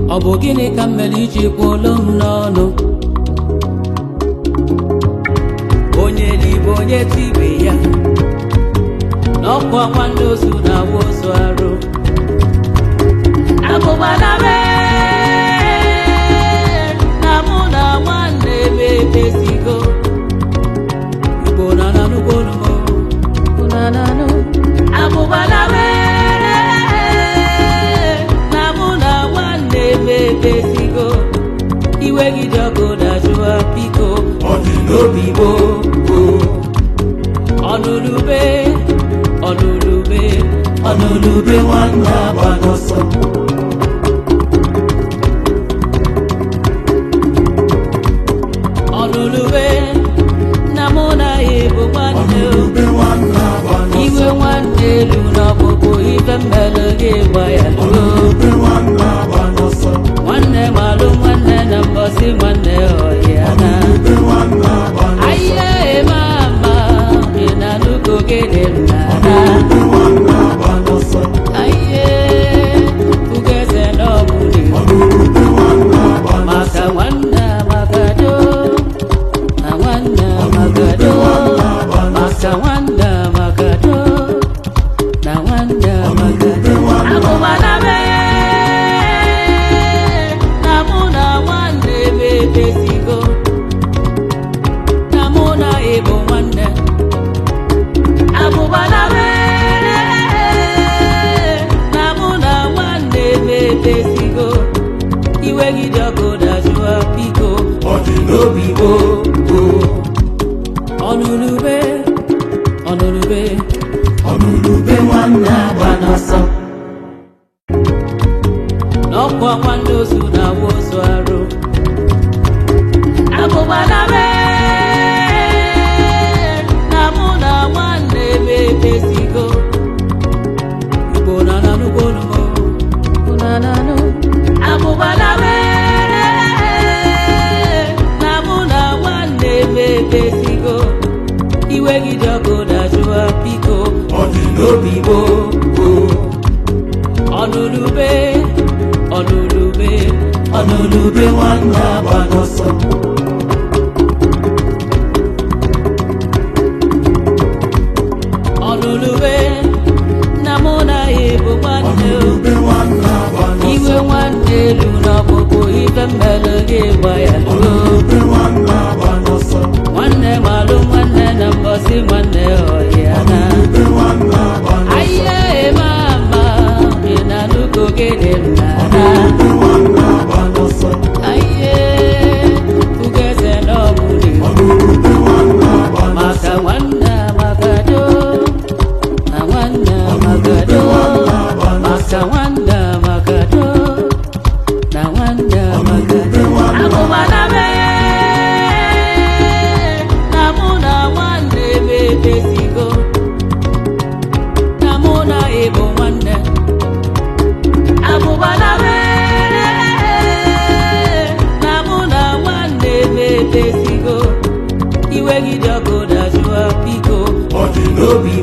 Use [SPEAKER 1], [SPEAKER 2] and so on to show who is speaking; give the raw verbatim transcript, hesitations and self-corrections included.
[SPEAKER 1] Obo gini kameli chikwolom nono Onye libo onye tibe ya Nokwa kwando su na woso aro Abubana be Namuna wande bebe sigo Ibona nanu bonumo Unananu Abubana be Besigo, iwe gidoko da jua piko, onulobi bo, onulube, onulube, onulube wanda banoso. Onulube, namona ebo wande, iwe wande luna boko ife melege waya luna. One malum one number si one oyana. Aye mama, ina luko gedena. Aye, ugeze no budi. Maka wanda makado, na wanda makado. Maka wanda makado, na wanda makado. Abu wanabe. Besigo, namona ebo wande. Abubana be, namona wande besigo. Iwe gidoko da jua piko, onulobi bo. Onulube, onulube, onulube wanda banoso. Nokwa kwando su na woso aro. Abubana be, namuna wande bebe sigo. Ibona nanu bonumo, unananu. Abubana be, namuna wande bebe sigo. Iwe gidoko da jua piko, onulobi bo. Onulube, onulube, onulube wanda banoso. Namona ebo wande, iwe wande luna boko ife melege waya luna. Wande malum wande nambosi wande oyana. Aye mama, ina luko gedena. Aye, ugeze no budi. Maka wanda makado. Magado, maka wanda magado, na wanda magado. Abubana be, namuna wande bebe sigo, namuna ebo wande. Abubana be, namuna wande bebe sigo. Iwe gidoko da jua piko, onulobi